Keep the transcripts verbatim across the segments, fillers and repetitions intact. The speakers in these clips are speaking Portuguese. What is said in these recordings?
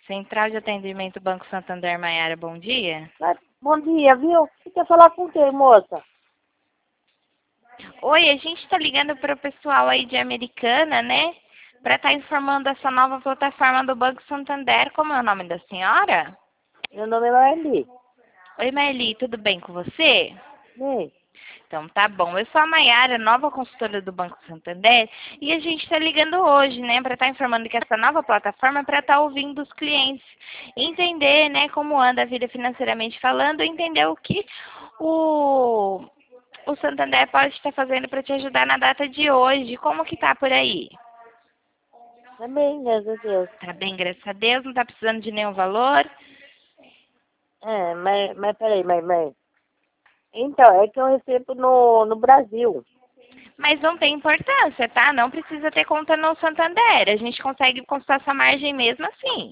Central de Atendimento Banco Santander, Maiara, bom dia. Ah, bom dia, viu? Você quer falar com quem, moça? Oi, a gente está ligando para o pessoal aí de Americana, né? Para estar informando essa nova plataforma do Banco Santander. Como é o nome da senhora? Meu nome é Marli. Oi, Marli, tudo bem com você? Bem, Então tá bom. Eu sou a Maiara, nova consultora do Banco Santander, e a gente está ligando hoje, né, para estar informando que essa nova plataforma é para estar ouvindo os clientes, entender, né, como anda a vida financeiramente falando, entender o que o, o Santander pode estar fazendo para te ajudar na data de hoje. Como que tá por aí? tá bem, graças a Deus. Tá bem, graças a Deus, não tá precisando de nenhum valor? É, mas, mas peraí, mas, mas... Então, é que eu recebo no, no Brasil. Mas não tem importância, tá? Não precisa ter conta no Santander. A gente consegue consultar essa margem mesmo assim.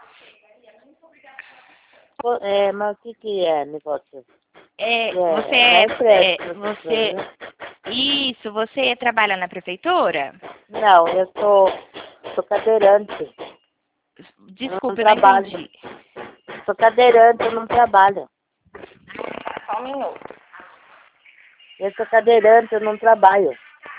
Pô, É, mas o que que é negócio? É, É, você é na é, é, empréstimo, você, né? isso, você trabalha na prefeitura? Não, eu sou, sou cadeirante. Eu não Desculpa, eu não trabalho. entendi. Sou cadeirante, eu não trabalho. Só um minuto. Eu sou cadeirante, eu não trabalho.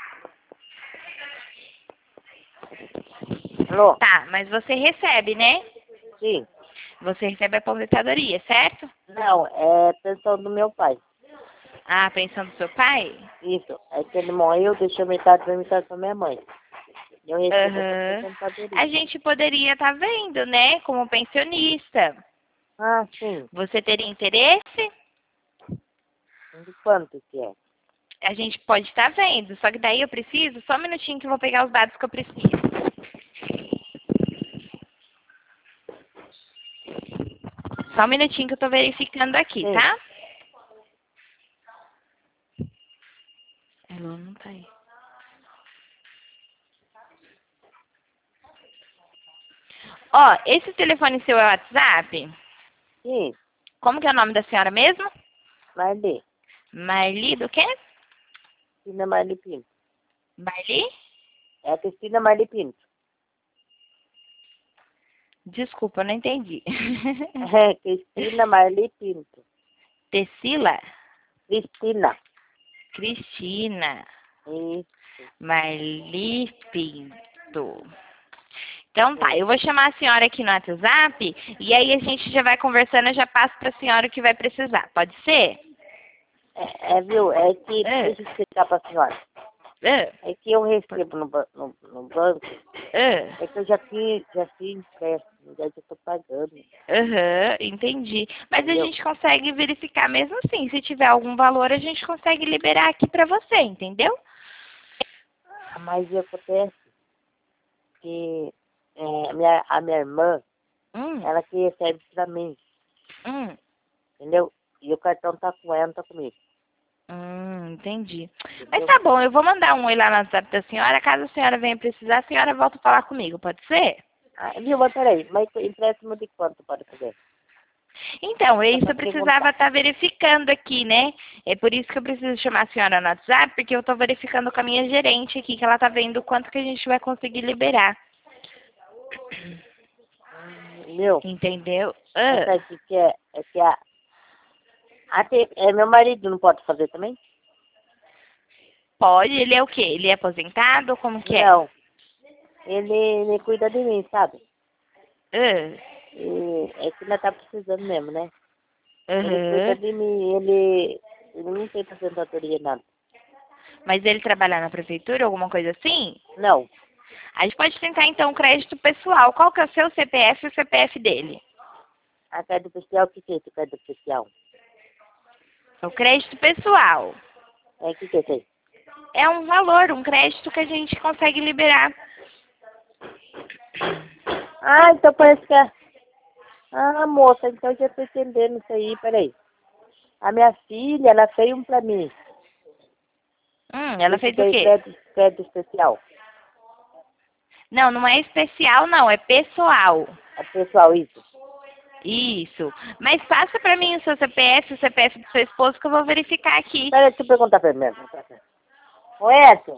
Alô? Tá, mas você recebe, né? Sim. Você recebe a aposentadoria, certo? Não, é pensão do meu pai. Ah, a pensão do seu pai? Isso. É que ele morreu, deixou metade da metade pra minha mãe. Eu recebo essa Aham. A aposentadoria. gente poderia estar vendo, né? Como pensionista. Ah, sim. Você teria interesse? De quanto que é? A gente pode estar vendo, só que daí eu preciso, só um minutinho que eu vou pegar os dados que eu preciso. Só um minutinho que eu tô verificando aqui, Sim. tá? Ela não tá aí. Ó, esse telefone seu é o WhatsApp? Sim. Como que é o nome da senhora mesmo? Marli. Marli do quê? Cristina Marli Pinto. Marli? É a Cristina Marli Pinto. Desculpa, eu não entendi. É, Cristina Marli Pinto. Tecila? Cristina. Cristina. Isso. Marli Pinto. Então tá, Sim. eu vou chamar a senhora aqui no WhatsApp e aí a gente já vai conversando, eu já passo pra senhora o que vai precisar. Pode ser? É, é, viu? É que, Ah, deixa eu explicar pra senhora. ah, É que eu recebo no, ba- no, no banco, ah. é que eu já fiz, já fiz empréstimo, já estou pagando, Aham, entendi. Mas a entendeu? gente consegue verificar mesmo assim. Se tiver algum valor, a gente consegue liberar aqui pra você, entendeu? Mas o que acontece que é, a, minha, a minha irmã, Hum, ela que recebe pra mim, hum, entendeu? E o cartão tá com ela, não tá comigo, hum, entendi. Mas entendeu? tá bom, eu vou mandar um oi lá no WhatsApp da senhora. Caso a senhora venha precisar, a senhora volta a falar comigo, pode ser? Ah, viu, mas peraí, mas empréstimo de quanto pode fazer? Então, é Só isso pra eu precisava perguntar. estar verificando aqui, né? É por isso que eu preciso chamar a senhora no WhatsApp, porque eu estou verificando com a minha gerente aqui, que ela tá vendo o quanto que a gente vai conseguir liberar. Hum, Meu, Entendeu? mas Ah, sabe o que que é? É que a, a te- é, meu marido não pode fazer também? pode, ele é o quê? Ele é aposentado? Como que é? Não, ele, ele cuida de mim, sabe? Ah, E é que ainda tá precisando mesmo, né? Ele cuida aham. de mim, ele, ele não tem aposentadoria nada. Mas ele trabalha na prefeitura, alguma coisa assim? Não, A gente pode tentar então o crédito pessoal. Qual que é o seu C P F e o C P F dele? a carta especial, o que que é esse carta especial? O crédito pessoal. É, o que que é isso aí? É um valor, um crédito que a gente consegue liberar. Ah, então parece que é... Ah, moça, então eu já tô entendendo isso aí, peraí. A minha filha, ela fez um pra mim, Hum, ela esse fez o daí, quê? crédito, crédito especial. Não, não é especial, não, é pessoal. É pessoal, isso. Isso. Mas passa pra mim o seu C P F, o C P F do seu esposo, que eu vou verificar aqui. Peraí, deixa eu perguntar pra mim. Ô, Edson,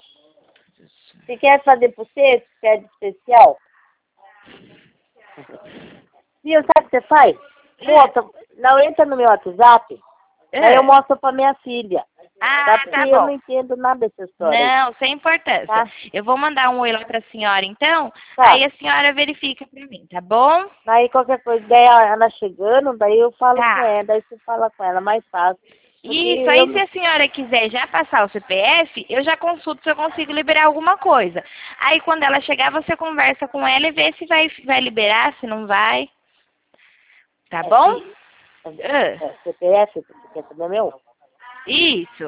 você quer fazer pra você esse crédito especial? Viu, sabe o que você faz? Moça, não entra no meu WhatsApp, É. aí eu mostro pra minha filha. Ah, Tá? Porque tá eu bom. não entendo nada dessa história. aí, Não, sem importância. Tá? Eu vou mandar um oi lá pra senhora, então. Tá. Aí a senhora verifica pra mim, tá bom? Aí qualquer coisa, daí ela chegando, daí eu falo Tá. com ela, daí você fala com ela, mais fácil. Porque Isso, aí eu... se a senhora quiser já passar o C P F, eu já consulto se eu consigo liberar alguma coisa. Aí quando ela chegar, você conversa com ela e vê se vai, vai liberar, se não vai. Tá É, bom? sim. Ah, É, C P F, você quer saber meu? isso.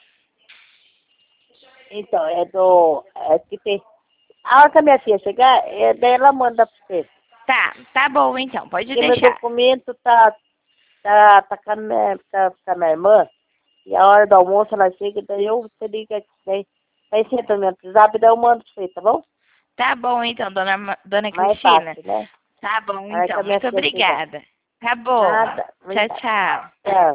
Então, é do... É que tem... A hora que a minha filha chegar, é, daí ela manda pra você. Tá, tá bom então, pode Porque meu deixar. documento tá, tá, tá, com a minha, tá com a minha irmã, e a hora do almoço ela chega, daí eu, você liga, daí, daí você entra no meu WhatsApp, daí eu mando pra você, tá bom? Tá bom então, dona, Ma- dona Mais Cristina. fácil, né? Tá bom A hora que então, a minha muito filha chegar. obrigada. Tá bom. Nada, Tchau, obrigada. tchau. Tchau.